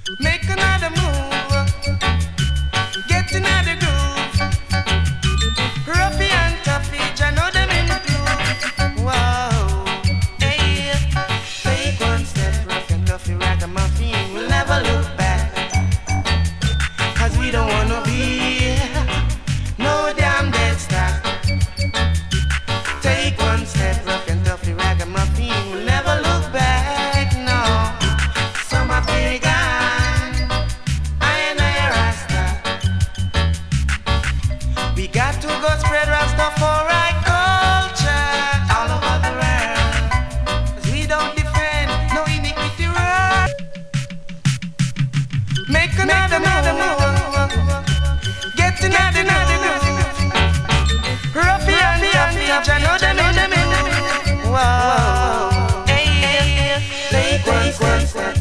Make another move, get another groove. Ruffy and Tuffy, I know them in the groove. Whoa, hey, take one step, Ruffy and Tuffy, ragamuffin. We'll never look back, 'cause we don't wanna be no damn dead stock. Take one step, Ruffy and Tuffy, ragamuffin. We'll never look back, no. Some are pagan, I and I Rasta. We got to go spread Rastafari culture all over the world, 'cause we don't defend no iniquity right. Make another move, get another groove. Ruffy and Tuffy, I know them in the middle. Whoa, hey, take one step.